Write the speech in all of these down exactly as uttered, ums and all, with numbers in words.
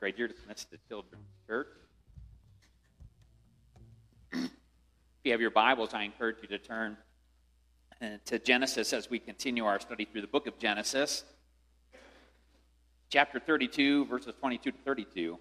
Great, you're dismissed to Children's Church. If you have your Bibles, I encourage you to turn to Genesis as we continue our study through the book of Genesis. Chapter thirty-two, verses twenty-two to thirty-two.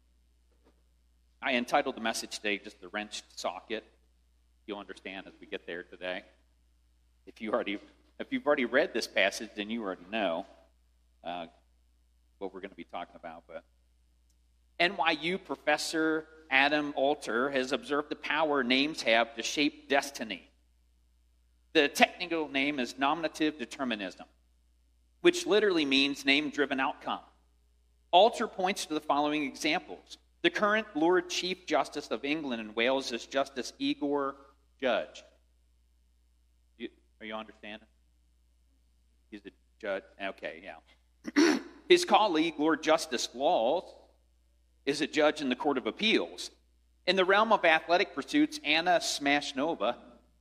I entitled the message today just The Wrenched Socket. You'll understand as we get there today. If you already, if you've already read this passage, then you already know uh, what we're going to be talking about. But N Y U professor Adam Alter has observed the power names have to shape destiny. The technical name is nominative determinism, which literally means name-driven outcome. Alter points to the following examples. The current Lord Chief Justice of England and Wales is Justice Igor Judge. You, are you understanding? He's a judge. Okay, yeah. His colleague, Lord Justice Laws, is a judge in the Court of Appeals. In the realm of athletic pursuits, Anna Smashnova,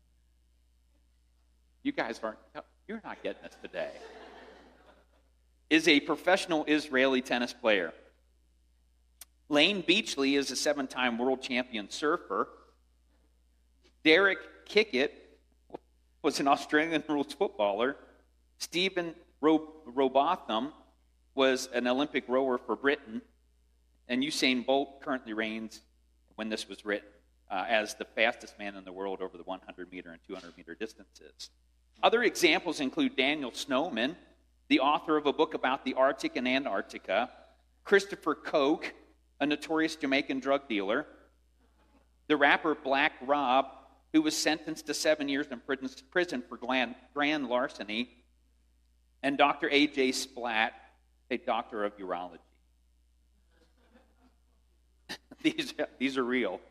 you guys aren't, you're not getting this today, is a professional Israeli tennis player. Lane Beachley is a seven-time world champion surfer. Derek Kickett was an Australian rules footballer. Stephen Robotham was an Olympic rower for Britain. And Usain Bolt currently reigns, when this was written, uh, as the fastest man in the world over the one hundred meter and two hundred meter distances. Other examples include Daniel Snowman, the author of a book about the Arctic and Antarctica, Christopher Koch, a notorious Jamaican drug dealer, the rapper Black Rob, who was sentenced to seven years in prison for grand larceny, and Doctor A J Splatt, a doctor of urology. These, these are real.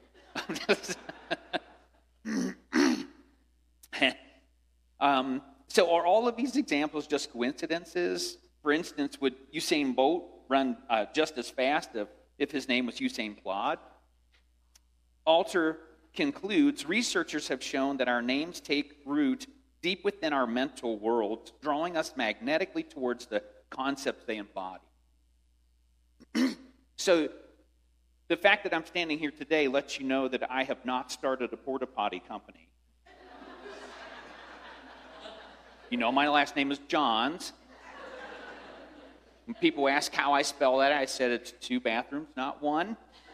um, so are all of these examples just coincidences? For instance, would Usain Bolt run uh, just as fast if, if his name was Usain Plod? Alter concludes, researchers have shown that our names take root deep within our mental world, drawing us magnetically towards the concepts they embody. So, the fact that I'm standing here today lets you know that I have not started a porta potty company. You know, my last name is Johns. When people ask how I spell that, I said it's two bathrooms, not one.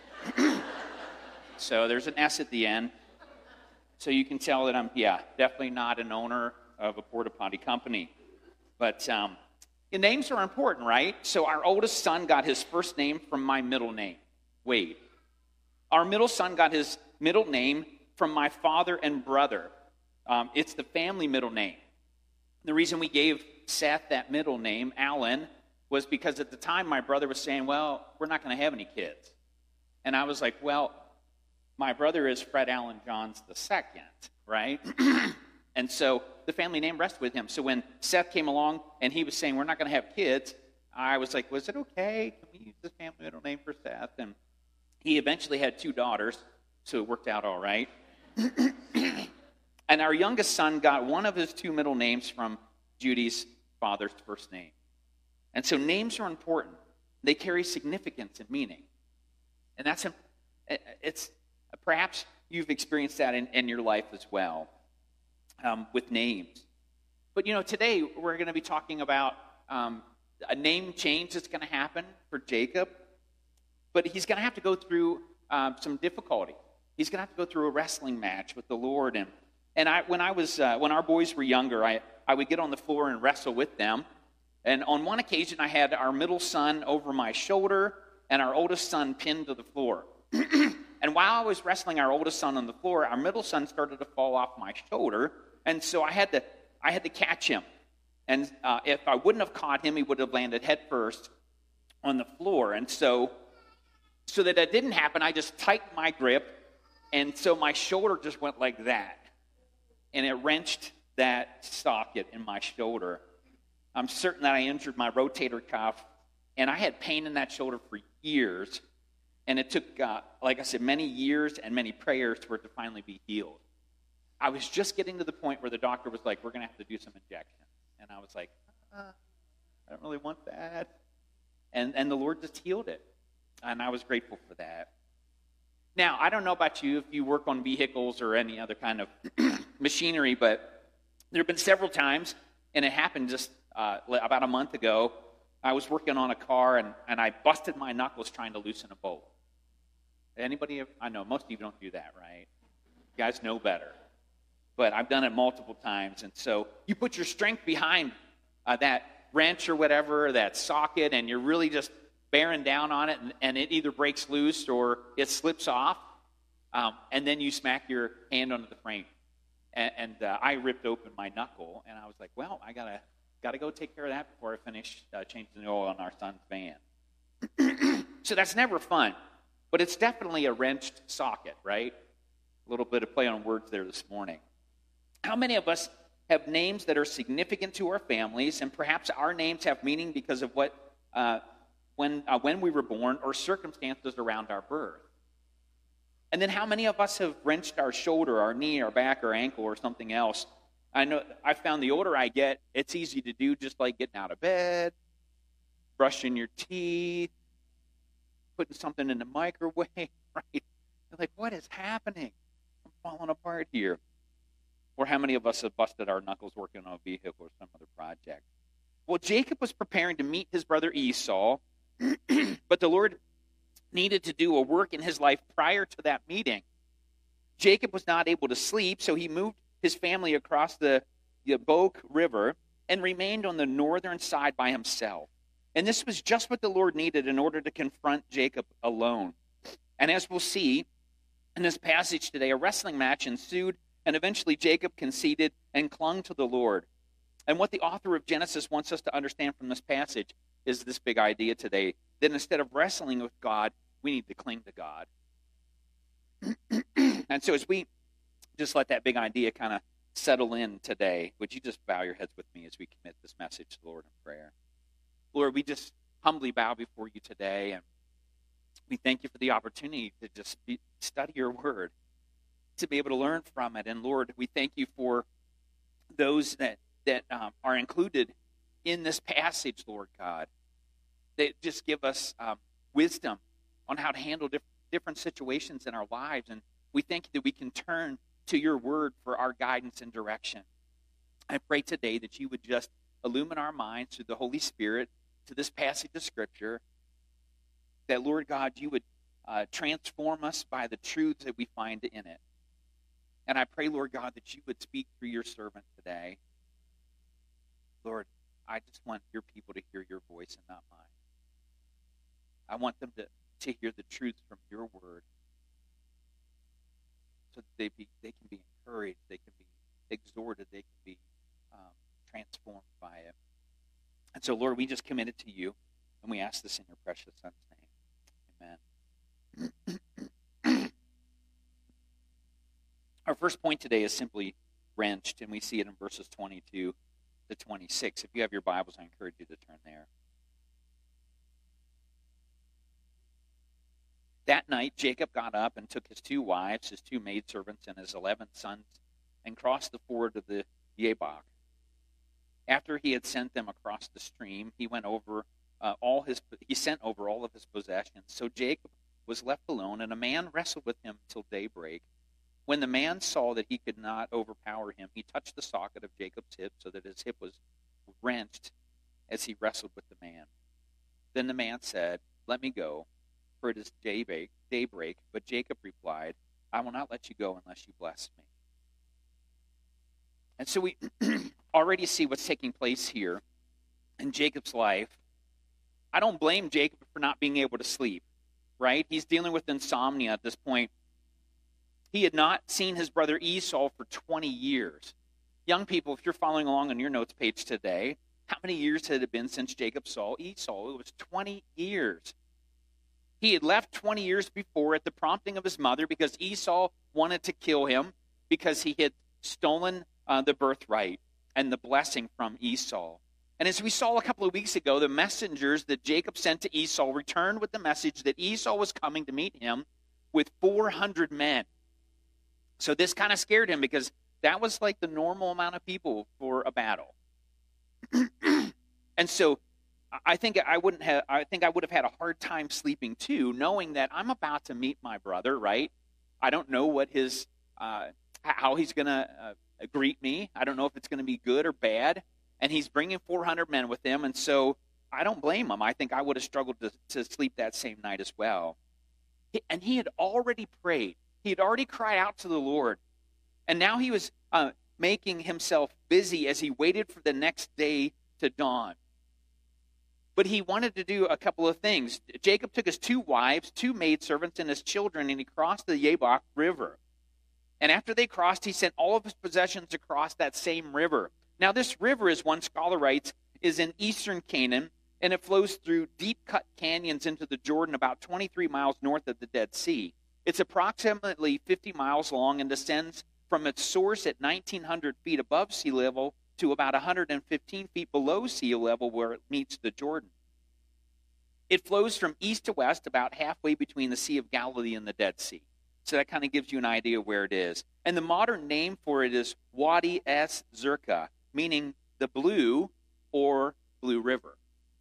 So there's an S at the end. So you can tell that I'm, yeah, definitely not an owner of a porta potty company. But um, the names are important, right? So our oldest son got his first name from my middle name, Wade. Our middle son got his middle name from my father and brother. Um, it's the family middle name. The reason we gave Seth that middle name, Alan, was because at the time my brother was saying, well, we're not going to have any kids. And I was like, well, my brother is Fred Allen Johns the second, right? And so the family name rested with him. So when Seth came along and he was saying, we're not going to have kids, I was like, was it okay? Can we use the family middle name for Seth? And he eventually had two daughters, so it worked out all right. And our youngest son got one of his two middle names from Judy's father's first name. And so names are important. They carry significance and meaning. And that's, it's, perhaps you've experienced that in, in your life as well, um, with names. But, you know, today we're going to be talking about um, a name change that's going to happen for Jacob. But he's going to have to go through um, some difficulty. He's going to have to go through a wrestling match with the Lord. And and I when I was uh, when our boys were younger, I, I would get on the floor and wrestle with them. And on one occasion, I had our middle son over my shoulder and our oldest son pinned to the floor. And while I was wrestling our oldest son on the floor, our middle son started to fall off my shoulder, and so I had to I had to catch him. And uh, if I wouldn't have caught him, he would have landed head first on the floor. And so. So that that didn't happen, I just tightened my grip, and so my shoulder just went like that. And it wrenched that socket in my shoulder. I'm certain that I injured my rotator cuff, and I had pain in that shoulder for years. And it took, uh, like I said, many years and many prayers for it to finally be healed. I was just getting to the point where the doctor was like, we're going to have to do some injections. And I was like, uh, I don't really want that. And, and the Lord just healed it. And I was grateful for that. Now, I don't know about you if you work on vehicles or any other kind of machinery, but there have been several times, and it happened just uh, about a month ago. I was working on a car, and, and I busted my knuckles trying to loosen a bolt. Anybody? I know most of you don't do that, right? You guys know better. But I've done it multiple times, and so you put your strength behind uh, that wrench or whatever, that socket, and you're really just bearing down on it, and, and it either breaks loose or it slips off, um, and then you smack your hand onto the frame. And, and uh, I ripped open my knuckle, and I was like, well, I gotta gotta go take care of that before I finish uh, changing the oil on our son's van. So that's never fun, but it's definitely a wrenched socket, right? A little bit of play on words there this morning. How many of us have names that are significant to our families, and perhaps our names have meaning because of what uh, when uh, when we were born or circumstances around our birth? And then how many of us have wrenched our shoulder, our knee, our back, our ankle, or something else? I know I found the older I get, it's easy to do, just like getting out of bed, brushing your teeth, putting something in the microwave, right? You're like, what is happening? I'm falling apart here. Or how many of us have busted our knuckles working on a vehicle or some other project? Well, Jacob was preparing to meet his brother Esau, but the Lord needed to do a work in his life prior to that meeting. Jacob was not able to sleep, so he moved his family across the Jabbok River and remained on the northern side by himself. And this was just what the Lord needed in order to confront Jacob alone. And as we'll see in this passage today, a wrestling match ensued, and eventually Jacob conceded and clung to the Lord. And what the author of Genesis wants us to understand from this passage is this big idea today, that instead of wrestling with God, we need to cling to God. And so as we just let that big idea kind of settle in today, would you just bow your heads with me as we commit this message to the Lord in prayer? Lord, we just humbly bow before you today, and we thank you for the opportunity to just be, study your word, to be able to learn from it. And Lord, we thank you for those that, that um, are included in this passage, Lord God, that just give us um, wisdom on how to handle diff- different situations in our lives. And we thank you that we can turn to your word for our guidance and direction. I pray today that you would just illumine our minds through the Holy Spirit to this passage of Scripture, that, Lord God, you would uh, transform us by the truths that we find in it. And I pray, Lord God, that you would speak through your servant today. Lord, I just want your people to hear your voice and not mine. I want them to, to hear the truth from your word, so that they, be, they can be encouraged, they can be exhorted, they can be um, transformed by it. And so, Lord, we just commit it to you, and we ask this in your precious Son's name. Amen. Our first point today is simply wrenched, and we see it in verses twenty-two to twenty-six. If you have your Bibles, I encourage you to turn there. That night, Jacob got up and took his two wives, his two maidservants, and his eleven sons, and crossed the ford of the Jabbok. After he had sent them across the stream, he went over uh, all his he sent over all of his possessions. So Jacob was left alone, and a man wrestled with him till daybreak. When the man saw that he could not overpower him, he touched the socket of Jacob's hip so that his hip was wrenched as he wrestled with the man. Then the man said, "Let me go, for it is daybreak, daybreak." But Jacob replied, "I will not let you go unless you bless me." And so we already see what's taking place here in Jacob's life. I don't blame Jacob for not being able to sleep, right? He's dealing with insomnia at this point. He had not seen his brother Esau for twenty years. Young people, if you're following along on your notes page today, how many years had it been since Jacob saw Esau? It was twenty years. He had left twenty years before at the prompting of his mother because Esau wanted to kill him because he had stolen uh, the birthright and the blessing from Esau. And as we saw a couple of weeks ago, the messengers that Jacob sent to Esau returned with the message that Esau was coming to meet him with four hundred men. So this kind of scared him because that was like the normal amount of people for a battle. And so I think I wouldn't have. I think I would have had a hard time sleeping too, knowing that I'm about to meet my brother. Right? I don't know what his, uh, how he's going to uh, greet me. I don't know if it's going to be good or bad. And he's bringing four hundred men with him, and so I don't blame him. I think I would have struggled to, to sleep that same night as well. He, and he had already prayed. He had already cried out to the Lord, and now he was uh, making himself busy as he waited for the next day to dawn. But he wanted to do a couple of things. Jacob took his two wives, two maidservants, and his children, and he crossed the Jabbok River. And after they crossed, he sent all of his possessions across that same river. Now, this river, as one scholar writes, is in eastern Canaan, and it flows through deep-cut canyons into the Jordan about twenty-three miles north of the Dead Sea. It's approximately fifty miles long and descends from its source at nineteen hundred feet above sea level to about one hundred fifteen feet below sea level where it meets the Jordan. It flows from east to west about halfway between the Sea of Galilee and the Dead Sea. So that kind of gives you an idea of where it is. And the modern name for it is Wadi es Zerka, meaning the blue or blue river.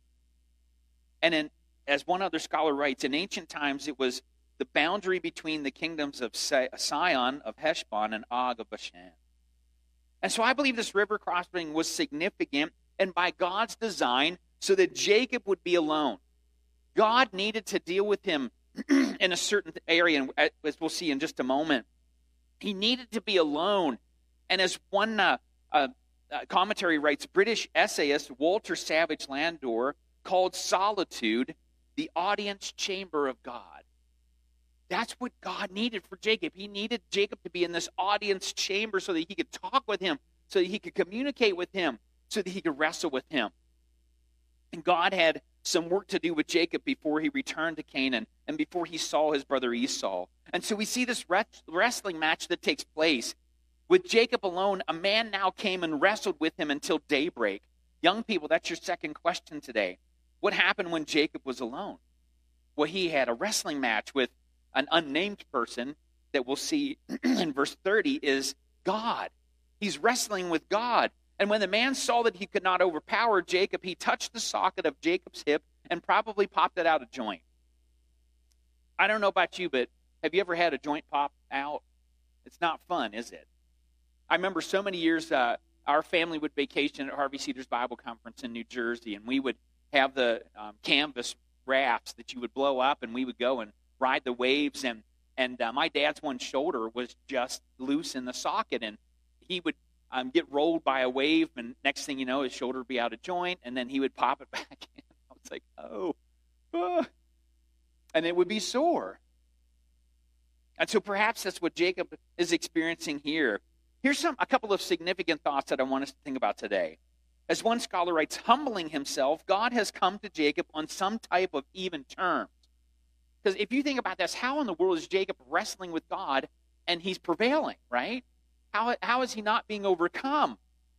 And in, as one other scholar writes, in ancient times it was the boundary between the kingdoms of Sihon of Heshbon and Og of Bashan. And so I believe this river crossing was significant and by God's design so that Jacob would be alone. God needed to deal with him in a certain area, and as we'll see in just a moment. He needed to be alone. And as one uh, uh, commentary writes, British essayist Walter Savage Landor called solitude the audience chamber of God. That's what God needed for Jacob. He needed Jacob to be in this audience chamber so that he could talk with him, so that he could communicate with him, so that he could wrestle with him. And God had some work to do with Jacob before he returned to Canaan and before he saw his brother Esau. And so we see this wrestling match that takes place. With Jacob alone, a man now came and wrestled with him until daybreak. Young people, that's your second question today. What happened when Jacob was alone? Well, he had a wrestling match with an unnamed person that we'll see in verse thirty is God. He's wrestling with God. And when the man saw that he could not overpower Jacob, he touched the socket of Jacob's hip and probably popped it out of joint. I don't know about you, but have you ever had a joint pop out? It's not fun, is it? I remember so many years uh, our family would vacation at Harvey Cedars Bible Conference in New Jersey, and we would have the um, canvas rafts that you would blow up, and we would go and ride the waves. And, and uh, my dad's one shoulder was just loose in the socket, and he would um, get rolled by a wave, and next thing you know, his shoulder would be out of joint, and then he would pop it back in. I was like, oh, ah. And it would be sore. And so perhaps that's what Jacob is experiencing here. Here's some a couple of significant thoughts that I want us to think about today. As one scholar writes, humbling himself, God has come to Jacob on some type of even terms. Because if you think about this, how in the world is Jacob wrestling with God and he's prevailing, right? How, how is he not being overcome?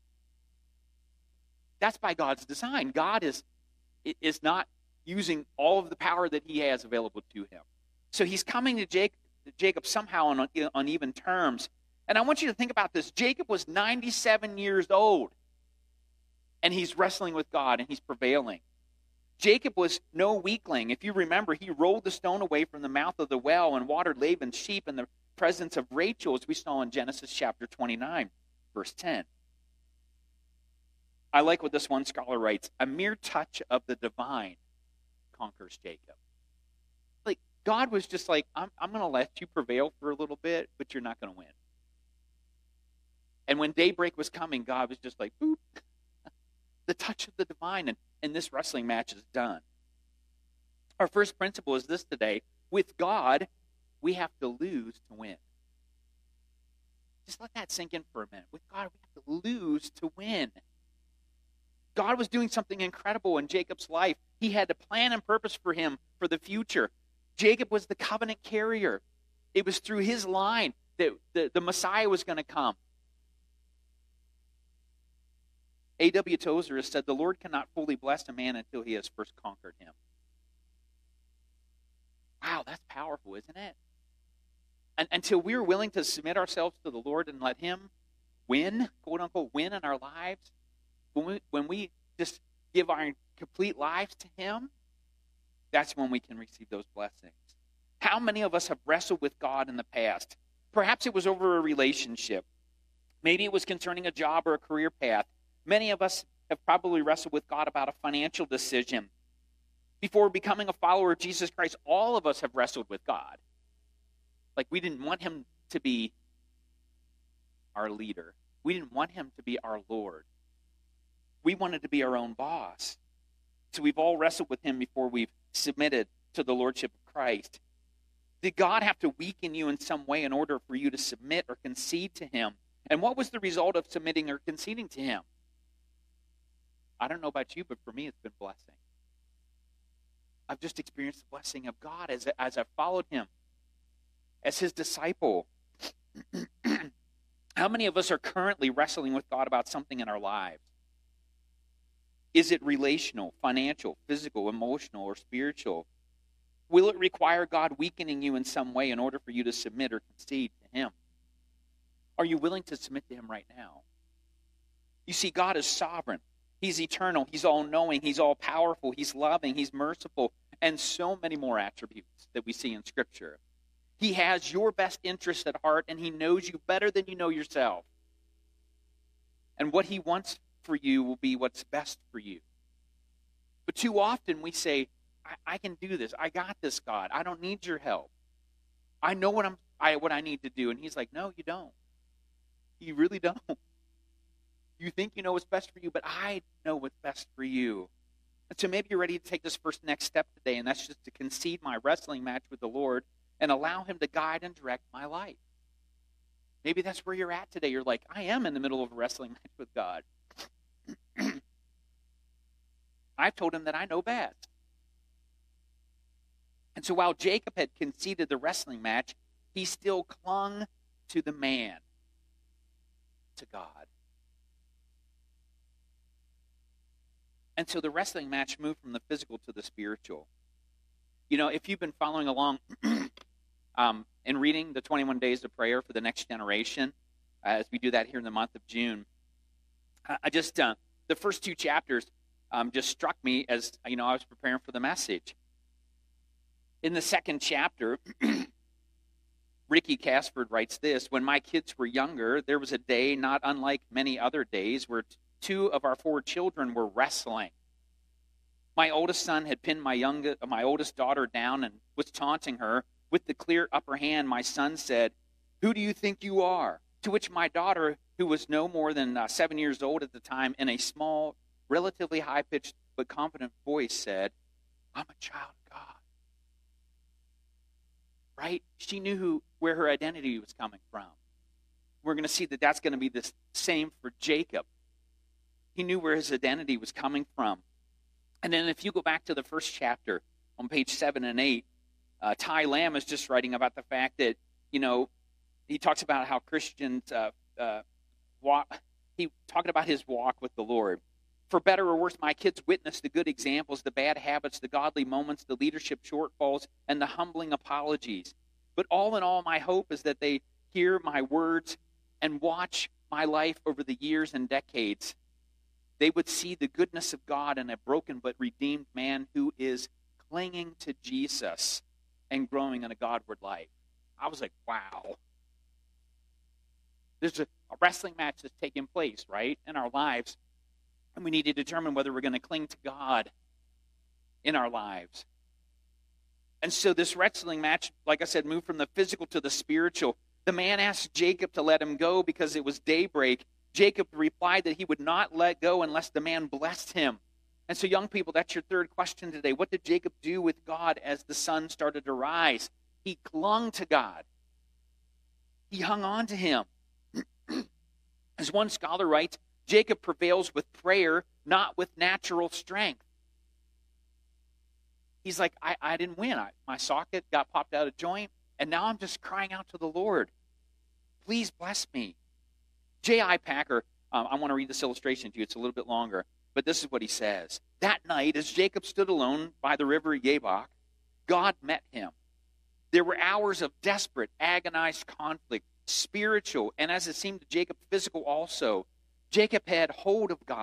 That's by God's design. God is, is not using all of the power that he has available to him. So he's coming to Jacob, Jacob somehow on uneven terms. And I want you to think about this. Jacob was ninety-seven years old, and he's wrestling with God, and he's prevailing. Jacob was no weakling. If you remember, he rolled the stone away from the mouth of the well and watered Laban's sheep in the presence of Rachel, as we saw in Genesis chapter twenty-nine, verse ten. I like what this one scholar writes. A mere touch of the divine conquers Jacob. Like, God was just like, I'm, I'm going to let you prevail for a little bit, but you're not going to win. And when daybreak was coming, God was just like, boop, the touch of the divine, and, and this wrestling match is done. Our first principle is this today. With God, we have to lose to win. Just let that sink in for a minute. With God, we have to lose to win. God was doing something incredible in Jacob's life. He had a plan and purpose for him for the future. Jacob was the covenant carrier. It was through his line that the, the Messiah was going to come. A W Tozer has said, the Lord cannot fully bless a man until he has first conquered him. Wow, that's powerful, isn't it? And until we're willing to submit ourselves to the Lord and let him win, quote unquote, win in our lives, when we, when we just give our complete lives to him, that's when we can receive those blessings. How many of us have wrestled with God in the past? Perhaps it was over a relationship. Maybe it was concerning a job or a career path. Many of us have probably wrestled with God about a financial decision. Before becoming a follower of Jesus Christ, all of us have wrestled with God. Like, we didn't want him to be our leader. We didn't want him to be our Lord. We wanted to be our own boss. So we've all wrestled with him before we've submitted to the lordship of Christ. Did God have to weaken you in some way in order for you to submit or concede to him? And what was the result of submitting or conceding to him? I don't know about you, but for me it's been blessing. I've just experienced the blessing of God as, as I've followed him, as his disciple. How many of us are currently wrestling with God about something in our lives? Is it relational, financial, physical, emotional, or spiritual? Will it require God weakening you in some way in order for you to submit or concede to him? Are you willing to submit to him right now? You see, God is sovereign. He's eternal. He's all-knowing. He's all-powerful. He's loving. He's merciful. And so many more attributes that we see in Scripture. He has your best interest at heart, and he knows you better than you know yourself. And what he wants for you will be what's best for you. But too often we say, I, I can do this. I got this, God. I don't need your help. I know what I'm I what I need to do. And he's like, no, you don't. You really don't. You think you know what's best for you, but I know what's best for you. And so maybe you're ready to take this first next step today, and that's just to concede my wrestling match with the Lord and allow him to guide and direct my life. Maybe that's where you're at today. You're like, I am in the middle of a wrestling match with God. I've told him that I know best. And so while Jacob had conceded the wrestling match, he still clung to the man, to God. And so the wrestling match moved from the physical to the spiritual. You know, if you've been following along um, and reading the twenty-one Days of Prayer for the Next Generation, uh, as we do that here in the month of June, I, I just, uh, the first two chapters um, just struck me as, you know, I was preparing for the message. In the second chapter, Ricky Casford writes this: when my kids were younger, there was a day not unlike many other days where t- two of our four children were wrestling. My oldest son had pinned my youngest, my oldest daughter down and was taunting her. With the clear upper hand, my son said, "Who do you think you are?" To which my daughter, who was no more than uh, seven years old at the time, in a small, relatively high-pitched but confident voice said, "I'm a child of God." Right? She knew who, where her identity was coming from. We're going to see that that's going to be the same for Jacob. He knew where his identity was coming from. And then if you go back to the first chapter on page seven and eight, uh, Ty Lamb is just writing about the fact that, you know, he talks about how Christians uh, uh, walk, he talking about his walk with the Lord. For better or worse, my kids witnessed the good examples, the bad habits, the godly moments, the leadership shortfalls, and the humbling apologies. But all in all, my hope is that they hear my words and watch my life over the years and decades. They would see the goodness of God in a broken but redeemed man who is clinging to Jesus and growing in a Godward life. I was like, wow. There's a, a wrestling match that's taking place, right, in our lives. And we need to determine whether we're going to cling to God in our lives. And so this wrestling match, like I said, moved from the physical to the spiritual. The man asked Jacob to let him go because it was daybreak. Jacob replied that he would not let go unless the man blessed him. And so, young people, that's your third question today. What did Jacob do with God as the sun started to rise? He clung to God. He hung on to him. As one scholar writes, Jacob prevails with prayer, not with natural strength. He's like, I, I didn't win. I, my socket got popped out of joint, and now I'm just crying out to the Lord. Please bless me. J I. Packer, um, I want to read this illustration to you. It's a little bit longer, but this is what he says. That night, as Jacob stood alone by the river Jabbok, God met him. There were hours of desperate, agonized conflict, spiritual, and as it seemed to Jacob, physical also. Jacob had hold of God.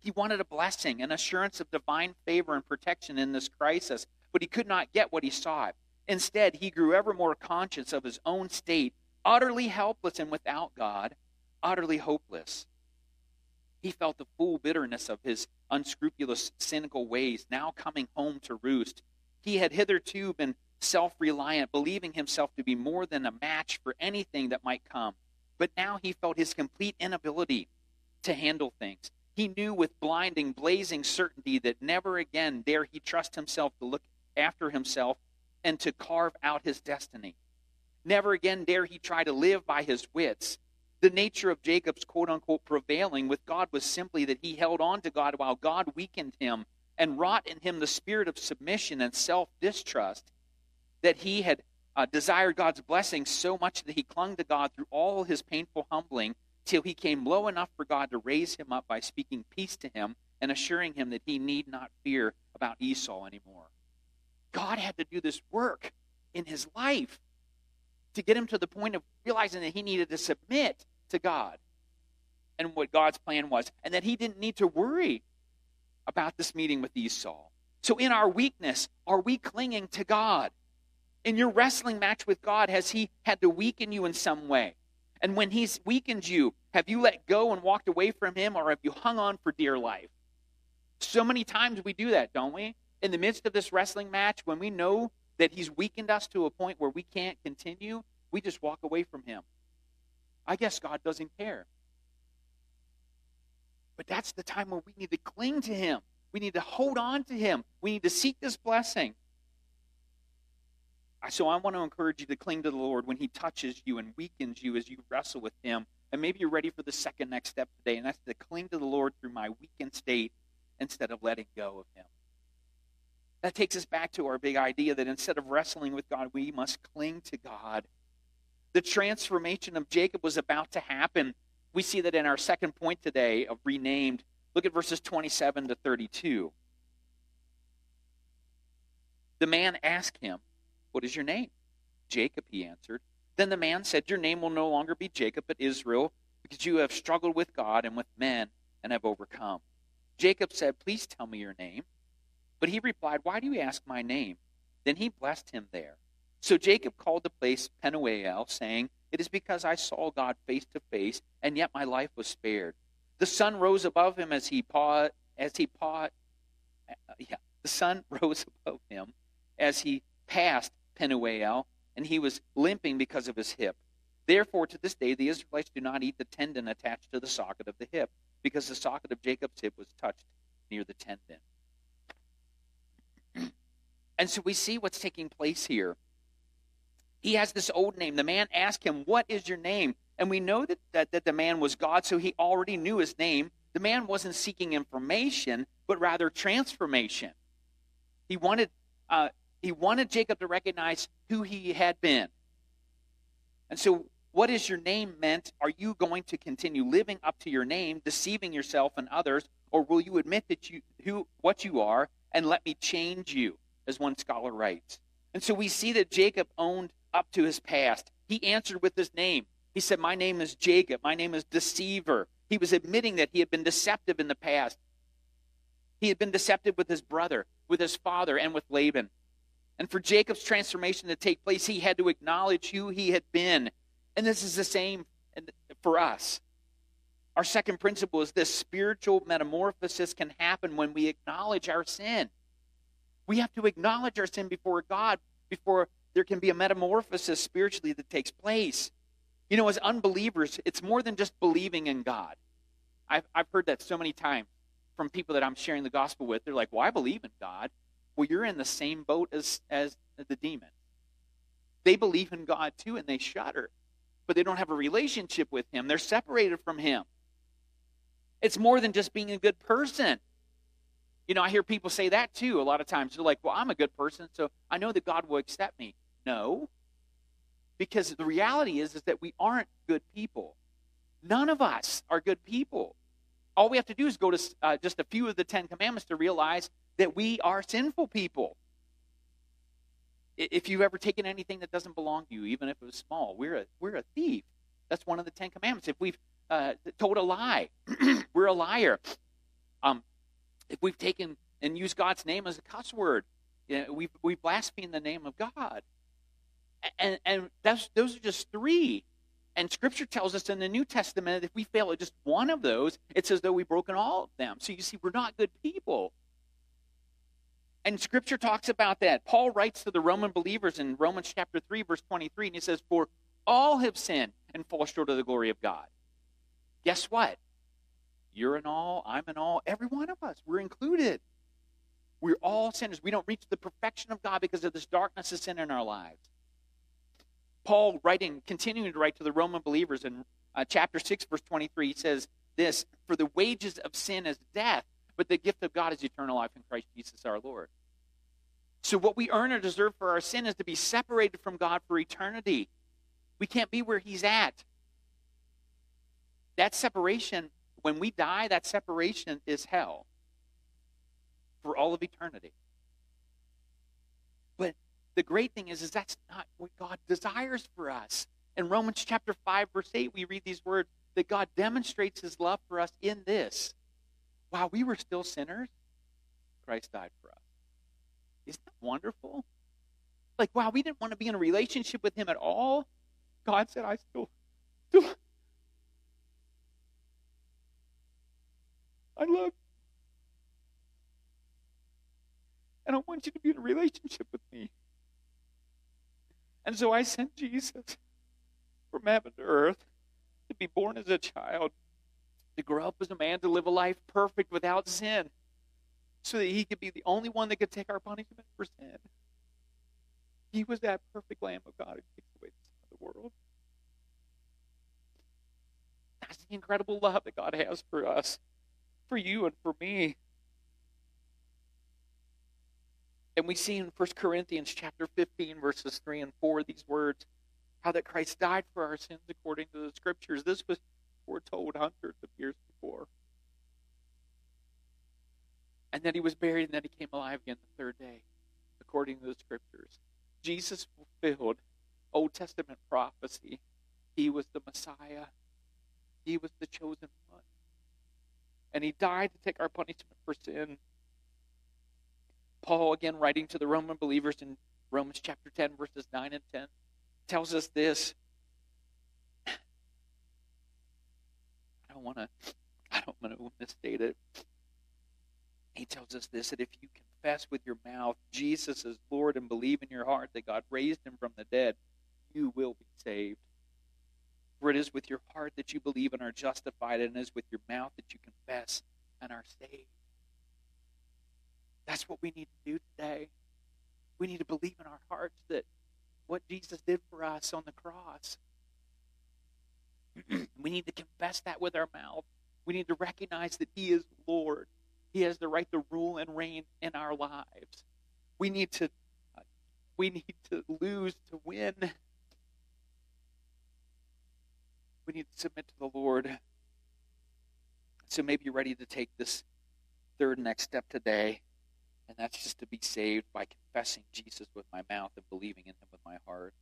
He wanted a blessing, an assurance of divine favor and protection in this crisis, but he could not get what he sought. Instead, he grew ever more conscious of his own state, utterly helpless and without God, utterly hopeless. He felt the full bitterness of his unscrupulous, cynical ways now coming home to roost. He had hitherto been self-reliant, believing himself to be more than a match for anything that might come. But now he felt his complete inability to handle things. He knew with blinding, blazing certainty that never again dare he trust himself to look after himself and to carve out his destiny. Never again dare he try to live by his wits. The nature of Jacob's quote-unquote prevailing with God was simply that he held on to God while God weakened him and wrought in him the spirit of submission and self-distrust, that he had uh, desired God's blessing so much that he clung to God through all his painful humbling till he came low enough for God to raise him up by speaking peace to him and assuring him that he need not fear about Esau anymore. God had to do this work in his life to get him to the point of realizing that he needed to submit to God and what God's plan was, and that he didn't need to worry about this meeting with Esau. So in our weakness, are we clinging to God? In your wrestling match with God, has he had to weaken you in some way? And when he's weakened you, have you let go and walked away from him, or have you hung on for dear life? So many times we do that, don't we? In the midst of this wrestling match, when we know that he's weakened us to a point where we can't continue, we just walk away from him. I guess God doesn't care. But that's the time where we need to cling to him. We need to hold on to him. We need to seek this blessing. So I want to encourage you to cling to the Lord when he touches you and weakens you as you wrestle with him. And maybe you're ready for the second next step today, and that's to cling to the Lord through my weakened state instead of letting go of him. That takes us back to our big idea that instead of wrestling with God, we must cling to God. The transformation of Jacob was about to happen. We see that in our second point today of renamed. Look at verses twenty-seven to thirty-two. The man asked him, "What is your name?" "Jacob," he answered. Then the man said, "Your name will no longer be Jacob, but Israel, because you have struggled with God and with men and have overcome." Jacob said, "Please tell me your name." But he replied, "Why do you ask my name?" Then he blessed him there. So Jacob called the place Penuel, saying, "It is because I saw God face to face, and yet my life was spared." The sun rose above him as he pawed, as he pawed, uh, yeah, the sun rose above him as he passed Penuel, and he was limping because of his hip. Therefore, to this day, the Israelites do not eat the tendon attached to the socket of the hip, because the socket of Jacob's hip was touched near the tendon. And so we see what's taking place here. He has this old name. The man asked him, "What is your name?" And we know that, that, that the man was God, so he already knew his name. The man wasn't seeking information, but rather transformation. He wanted, uh, he wanted Jacob to recognize who he had been. And so what is your name meant? Are you going to continue living up to your name, deceiving yourself and others, or will you admit that you who what you are and let me change you, as one scholar writes? And so we see that Jacob owned up to his past. He answered with his name. He said, "My name is Jacob. My name is Deceiver." He was admitting that he had been deceptive in the past. He had been deceptive with his brother, with his father, and with Laban. And for Jacob's transformation to take place, he had to acknowledge who he had been. And this is the same for us. Our second principle is this: spiritual metamorphosis can happen when we acknowledge our sin. We have to acknowledge our sin before God, before there can be a metamorphosis spiritually that takes place. You know, as unbelievers, it's more than just believing in God. I've, I've heard that so many times from people that I'm sharing the gospel with. They're like, "Well, I believe in God." Well, you're in the same boat as, as the demon. They believe in God too, and they shudder. But they don't have a relationship with him. They're separated from him. It's more than just being a good person. You know, I hear people say that too a lot of times. They're like, "Well, I'm a good person, so I know that God will accept me." No. Because the reality is, is that we aren't good people. None of us are good people. All we have to do is go to uh, just a few of the Ten Commandments to realize that we are sinful people. If you've ever taken anything that doesn't belong to you, even if it was small, we're a, we're a thief. That's one of the Ten Commandments. If we've uh, told a lie, we're a liar. Um, if we've taken and used God's name as a cuss word, you know, we've, we've blasphemed the name of God. And, and that's, those are just three. And Scripture tells us in the New Testament that if we fail at just one of those, it's as though we've broken all of them. So you see, we're not good people. And Scripture talks about that. Paul writes to the Roman believers in Romans chapter three, verse twenty-three, and he says, "For all have sinned and fall short of the glory of God." Guess what? You're in all, I'm in all, every one of us. We're included. We're all sinners. We don't reach the perfection of God because of this darkness of sin in our lives. Paul, writing, continuing to write to the Roman believers in uh, chapter six, verse twenty-three, he says this, "For the wages of sin is death, but the gift of God is eternal life in Christ Jesus our Lord." So what we earn or deserve for our sin is to be separated from God for eternity. We can't be where he's at. That separation, when we die, that separation is hell for all of eternity. But the great thing is, is that's not what God desires for us. In Romans chapter five, verse eight, we read these words, that God demonstrates his love for us in this: while we were still sinners, Christ died for us. Isn't that wonderful? Like, wow, we didn't want to be in a relationship with him at all. God said, I still, still I love you. And I want you to be in a relationship with me. And so I sent Jesus from heaven to earth to be born as a child, to grow up as a man, to live a life perfect without sin, so that he could be the only one that could take our punishment for sin. He was that perfect Lamb of God who takes away the sin of the world. That's the incredible love that God has for us, for you and for me. And we see in First Corinthians chapter fifteen, verses three and four, these words, how that Christ died for our sins according to the Scriptures. This was foretold hundreds of years before. And that he was buried and that he came alive again the third day, according to the Scriptures. Jesus fulfilled Old Testament prophecy. He was the Messiah. He was the chosen one. And he died to take our punishment for sin. Paul, again writing to the Roman believers in Romans chapter ten, verses nine and ten, tells us this. I don't want to I don't want to misstate it. He tells us this, that if you confess with your mouth Jesus is Lord and believe in your heart that God raised him from the dead, you will be saved. For it is with your heart that you believe and are justified, and it is with your mouth that you confess and are saved. That's what we need to do today. We need to believe in our hearts that what Jesus did for us on the cross. We need to confess that with our mouth. We need to recognize that he is Lord. He has the right to rule and reign in our lives. We need to, uh, we need to lose to win. We need to submit to the Lord. So maybe you're ready to take this third next step today, and that's just to be saved by confessing Jesus with my mouth and believing in him with my heart.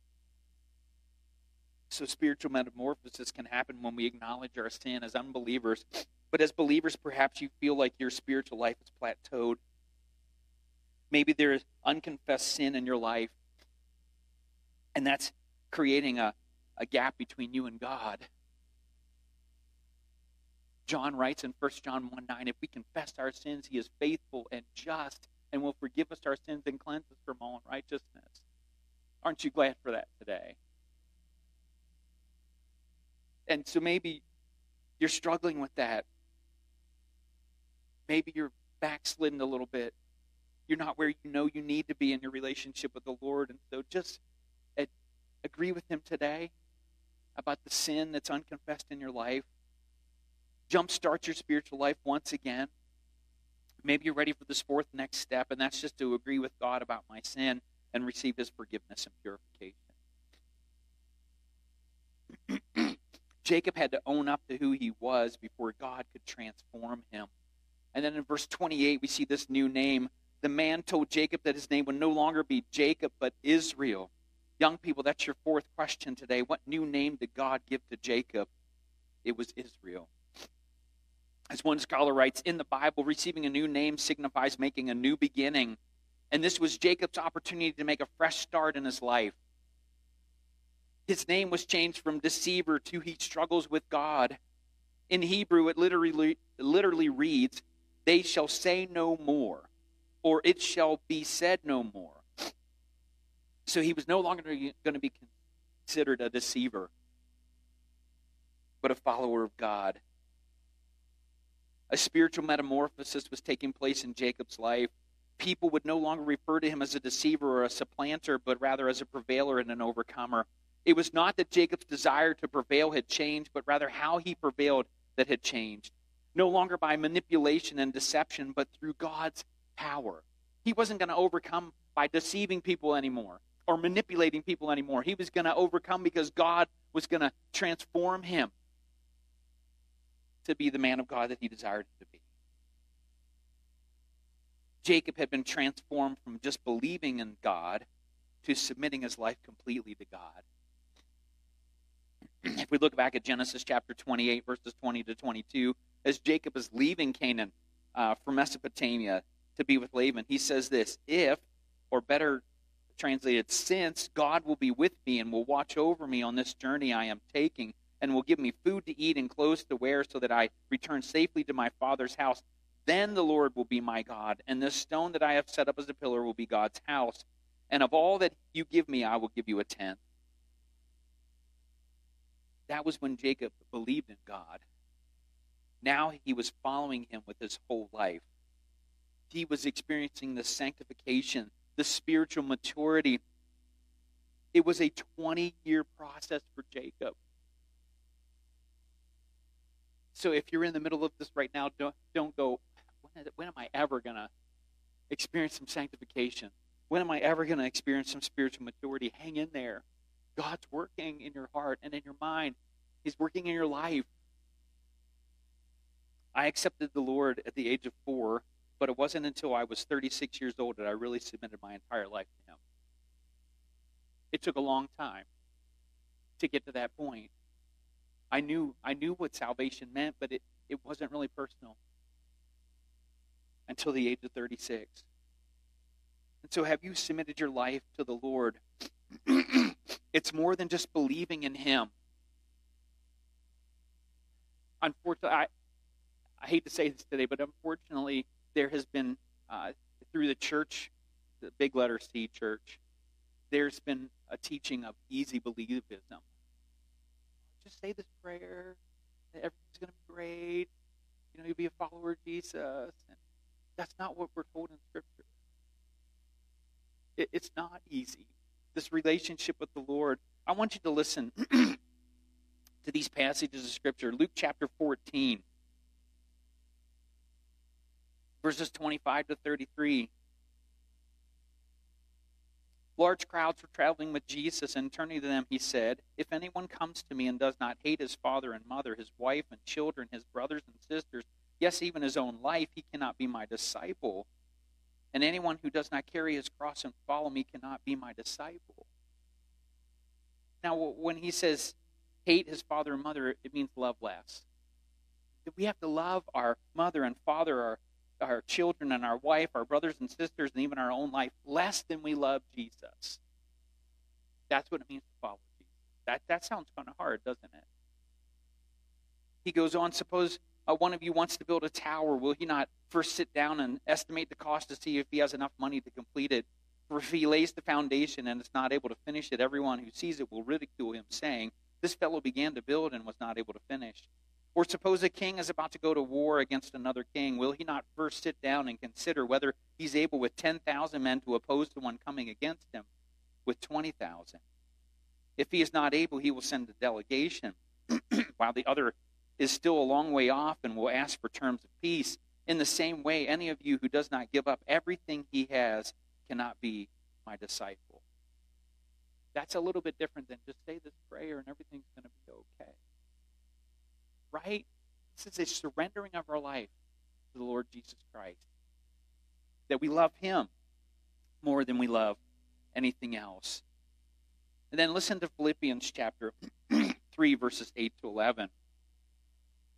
So spiritual metamorphosis can happen when we acknowledge our sin as unbelievers. But as believers, perhaps you feel like your spiritual life is plateaued. Maybe there is unconfessed sin in your life, and that's creating a, a gap between you and God. John writes in First John one nine, if we confess our sins, he is faithful and just and will forgive us our sins and cleanse us from all unrighteousness. Aren't you glad for that today? And so maybe you're struggling with that. Maybe you're backslidden a little bit. You're not where you know you need to be in your relationship with the Lord. And so just uh, agree with him today about the sin that's unconfessed in your life. Jumpstart your spiritual life once again. Maybe you're ready for this fourth next step, and that's just to agree with God about my sin and receive his forgiveness and purification. Jacob had to own up to who he was before God could transform him. And then in verse twenty-eight, we see this new name. The man told Jacob that his name would no longer be Jacob, but Israel. Young people, that's your fourth question today. What new name did God give to Jacob? It was Israel. As one scholar writes, in the Bible, receiving a new name signifies making a new beginning. And this was Jacob's opportunity to make a fresh start in his life. His name was changed from deceiver to he struggles with God. In Hebrew, it literally, literally reads, they shall say no more, or it shall be said no more. So he was no longer going to be considered a deceiver, but a follower of God. A spiritual metamorphosis was taking place in Jacob's life. People would no longer refer to him as a deceiver or a supplanter, but rather as a prevailer and an overcomer. It was not that Jacob's desire to prevail had changed, but rather how he prevailed that had changed. No longer by manipulation and deception, but through God's power. He wasn't going to overcome by deceiving people anymore or manipulating people anymore. He was going to overcome because God was going to transform him to be the man of God that he desired him to be. Jacob had been transformed from just believing in God to submitting his life completely to God. If we look back at Genesis chapter twenty-eight, verses twenty to twenty-two, as Jacob is leaving Canaan uh, for Mesopotamia to be with Laban, he says this, if, or better translated, since God will be with me and will watch over me on this journey I am taking, and will give me food to eat and clothes to wear so that I return safely to my father's house, then the Lord will be my God, and this stone that I have set up as a pillar will be God's house. And of all that you give me, I will give you a tenth. That was when Jacob believed in God. Now he was following him with his whole life. He was experiencing the sanctification, the spiritual maturity. It was a twenty-year process for Jacob. So if you're in the middle of this right now, don't, don't go, when, when am I ever going to experience some sanctification? When am I ever going to experience some spiritual maturity? Hang in there. God's working in your heart and in your mind. He's working in your life. I accepted the Lord at the age of four, but it wasn't until I was thirty-six years old that I really submitted my entire life to him. It took a long time to get to that point. I knew I knew what salvation meant, but it, it wasn't really personal until the age of thirty-six. And so have you submitted your life to the Lord? It's more than just believing in him. Unfortunately, I, I hate to say this today, but unfortunately, there has been, uh, through the church, the big letter C church, there's been a teaching of easy believism. Just say this prayer, everything's going to be great. You know, you'll be a follower of Jesus. And that's not what we're told in Scripture. It, it's not easy. This relationship with the Lord. I want you to listen to these passages of Scripture. Luke chapter fourteen, verses twenty-five to thirty-three. Large crowds were traveling with Jesus, and turning to them, he said, if anyone comes to me and does not hate his father and mother, his wife and children, his brothers and sisters, yes, even his own life, he cannot be my disciple. And anyone who does not carry his cross and follow me cannot be my disciple. Now, when he says hate his father and mother, it means love less. We have to love our mother and father, our our children and our wife, our brothers and sisters, and even our own life less than we love Jesus. That's what it means to follow Jesus. That, that sounds kind of hard, doesn't it? He goes on, suppose uh, one of you wants to build a tower. Will he not first sit down and estimate the cost to see if he has enough money to complete it? For if he lays the foundation and is not able to finish it, everyone who sees it will ridicule him, saying, this fellow began to build and was not able to finish. Or suppose a king is about to go to war against another king. Will he not first sit down and consider whether he's able with ten thousand men to oppose the one coming against him with twenty thousand? If he is not able, he will send a delegation, while the other is still a long way off and will ask for terms of peace. In the same way, any of you who does not give up everything he has cannot be my disciple. That's a little bit different than just say this prayer and everything's going to be okay. Right? This is a surrendering of our life to the Lord Jesus Christ. That we love him more than we love anything else. And then listen to Philippians chapter three, verses eight to eleven.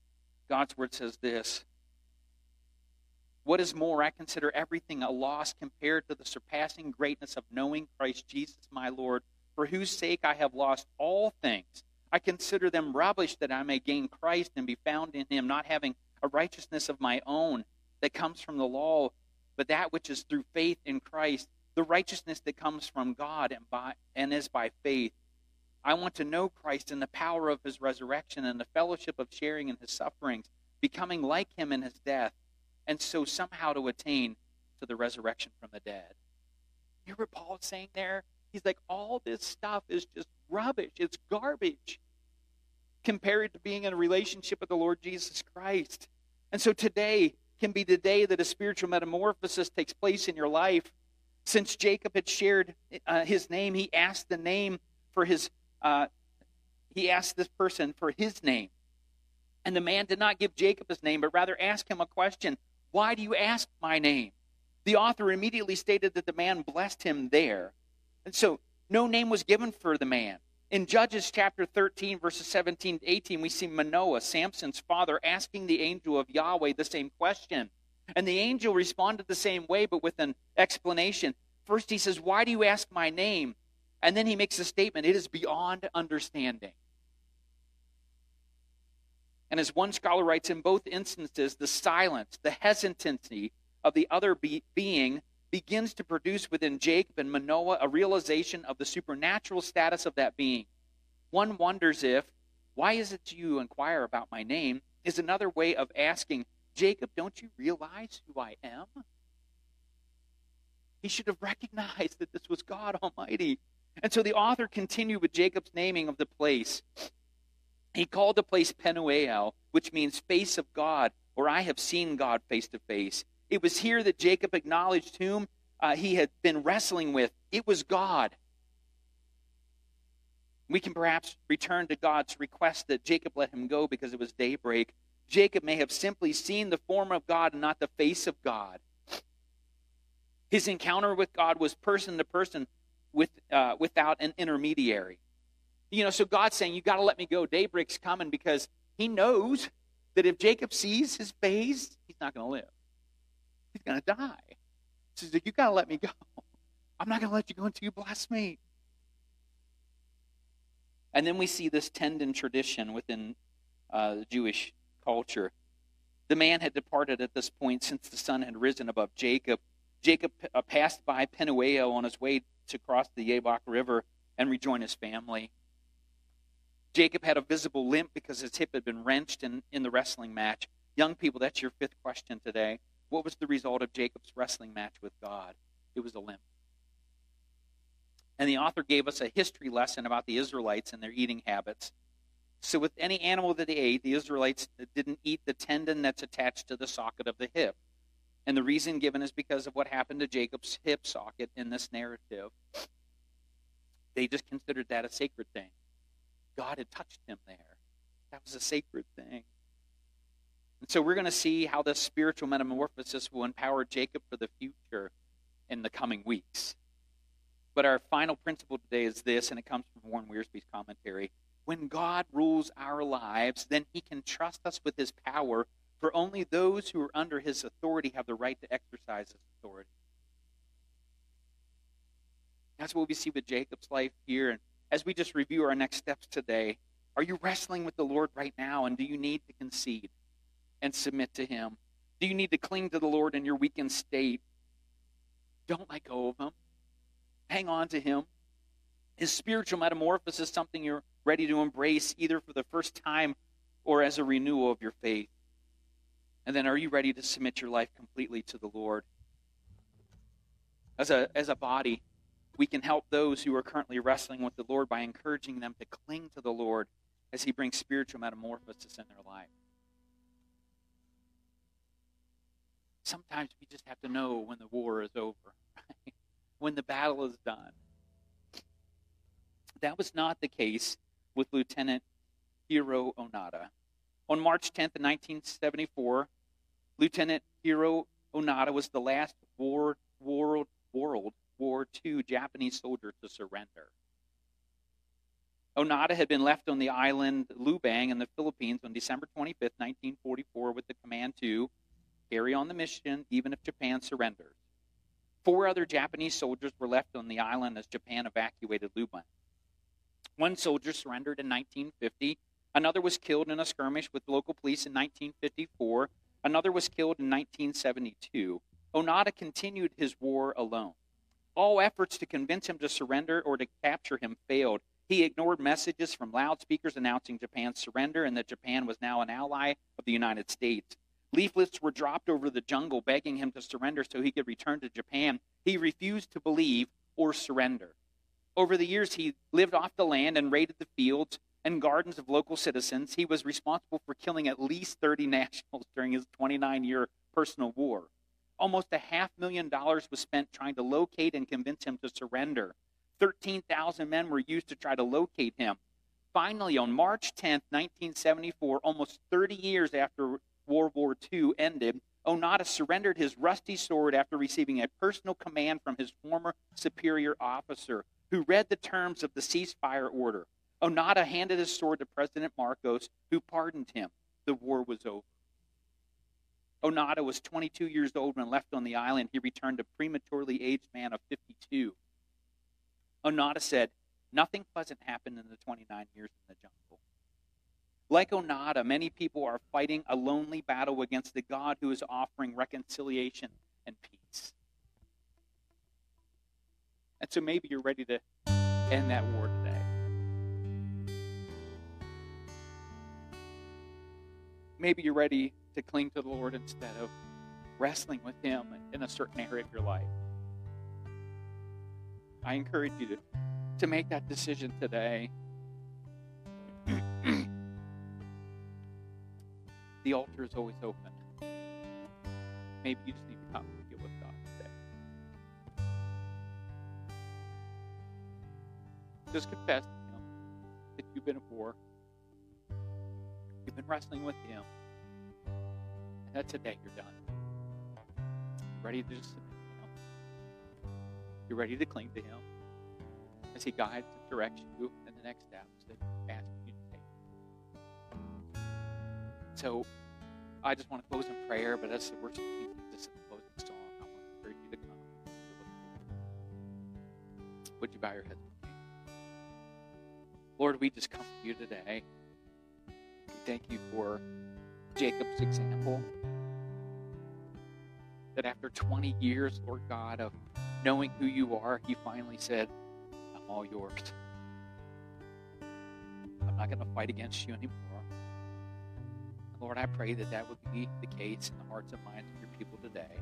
God's word says this: "What is more, I consider everything a loss compared to the surpassing greatness of knowing Christ Jesus my Lord, for whose sake I have lost all things. I consider them rubbish, that I may gain Christ and be found in him, not having a righteousness of my own that comes from the law, but that which is through faith in Christ, the righteousness that comes from God and by and is by faith. I want to know Christ and the power of his resurrection and the fellowship of sharing in his sufferings, becoming like him in his death, and so somehow to attain to the resurrection from the dead." You hear what Paul is saying there? He's like, all this stuff is just rubbish. It's garbage compared to being in a relationship with the Lord Jesus Christ. And so today can be the day that a spiritual metamorphosis takes place in your life. Since Jacob had shared uh, his name, he asked the name for his, uh, he asked this person for his name. And the man did not give Jacob his name, but rather asked him a question: "Why do you ask my name?" The author immediately stated that the man blessed him there. And so no name was given for the man. In Judges chapter thirteen, verses seventeen to eighteen, we see Manoah, Samson's father, asking the angel of Yahweh the same question. And the angel responded the same way, but with an explanation. First he says, "Why do you ask my name?" And then he makes a statement: "It is beyond understanding." And as one scholar writes, in both instances, the silence, the hesitancy of the other be- being begins to produce within Jacob and Manoah a realization of the supernatural status of that being. One wonders if, "Why is it you inquire about my name?" is another way of asking, "Jacob, don't you realize who I am?" He should have recognized that this was God Almighty. And so the author continued with Jacob's naming of the place. He called the place Penuel, which means face of God, or I have seen God face to face. It was here that Jacob acknowledged whom uh, he had been wrestling with. It was God. We can perhaps return to God's request that Jacob let him go because it was daybreak. Jacob may have simply seen the form of God and not the face of God. His encounter with God was person to person with, uh, without an intermediary. You know, so God's saying, you got to let me go. Daybreak's coming, because he knows that if Jacob sees his face, he's not going to live. He's going to die. He says, you got to let me go. I'm not going to let you go until you bless me. And then we see this tendon tradition within uh, the Jewish culture. The man had departed at this point since the sun had risen above Jacob. Jacob uh, passed by Penuel on his way to cross the Jabbok River and rejoin his family. Jacob had a visible limp because his hip had been wrenched in, in the wrestling match. Young people, that's your fifth question today. What was the result of Jacob's wrestling match with God? It was a limp. And the author gave us a history lesson about the Israelites and their eating habits. So with any animal that they ate, the Israelites didn't eat the tendon that's attached to the socket of the hip. And the reason given is because of what happened to Jacob's hip socket in this narrative. They just considered that a sacred thing. God had touched him there. That was a sacred thing. And so we're going to see how this spiritual metamorphosis will empower Jacob for the future in the coming weeks. But our final principle today is this, and it comes from Warren Wiersbe's commentary. When God rules our lives, then he can trust us with his power, for only those who are under his authority have the right to exercise his authority. That's what we see with Jacob's life here. And as we just review our next steps today, are you wrestling with the Lord right now, and do you need to concede and submit to him? Do you need to cling to the Lord in your weakened state? Don't let go of him. Hang on to him. Is spiritual metamorphosis something you're ready to embrace, either for the first time or as a renewal of your faith? And then are you ready to submit your life completely to the Lord? As a, as a body, we can help those who are currently wrestling with the Lord by encouraging them to cling to the Lord as he brings spiritual metamorphosis in their life. Sometimes we just have to know when the war is over, right? When the battle is done. That was not the case with Lieutenant Hiro Onoda. On March tenth, nineteen seventy-four, Lieutenant Hiro Onoda was the last World, World, World War Two Japanese soldier to surrender. Onada had been left on the island Lubang in the Philippines on December twenty-fifth, nineteen forty-four, with the command to carry on the mission even if Japan surrenders. Four other Japanese soldiers were left on the island as Japan evacuated Lubang. One soldier surrendered in nineteen fifty. Another was killed in a skirmish with local police in nineteen fifty-four. Another was killed in nineteen seventy-two. Onada continued his war alone. All efforts to convince him to surrender or to capture him failed. He ignored messages from loudspeakers announcing Japan's surrender and that Japan was now an ally of the United States. Leaflets were dropped over the jungle begging him to surrender so he could return to Japan. He refused to believe or surrender. Over the years, he lived off the land and raided the fields and gardens of local citizens. He was responsible for killing at least thirty nationals during his twenty-nine-year personal war. Almost a half million dollars was spent trying to locate and convince him to surrender. thirteen thousand men were used to try to locate him. Finally, on March tenth, nineteen seventy-four, almost thirty years after World War Two ended, Onada surrendered his rusty sword after receiving a personal command from his former superior officer, who read the terms of the ceasefire order. Onada handed his sword to President Marcos, who pardoned him. The war was over. Onada was twenty-two years old when left on the island. He returned a prematurely aged man of fifty-two. Onada said, "Nothing pleasant happened in the twenty-nine years in the jungle." Like Onada, many people are fighting a lonely battle against the God who is offering reconciliation and peace. And so maybe you're ready to end that war today. Maybe you're ready to cling to the Lord instead of wrestling with Him in a certain area of your life. I encourage you to, to make that decision today. The altar is always open. Maybe you just need to come and get with God today. Just confess to Him that you've been at war. You've been wrestling with Him. And that today you're done. You're ready to just submit to Him. You're ready to cling to Him as He guides and directs you in the next steps that He's asking you to take. So I just want to close in prayer, but as the worship team leads us in the closing song, I want to encourage you to come. Would you bow your heads with me? Lord, we just come to you today. We thank you for Jacob's example. That after twenty years, Lord God, of knowing who you are, he finally said, "I'm all yours. I'm not going to fight against you anymore." Lord, I pray that that would be the case in the hearts and minds of your people today.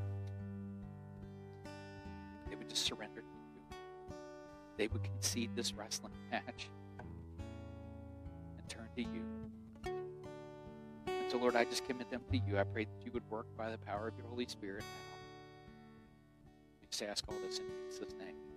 They would just surrender to you. They would concede this wrestling match and turn to you. And so, Lord, I just commit them to you. I pray that you would work by the power of your Holy Spirit now. We just ask all this in Jesus' name.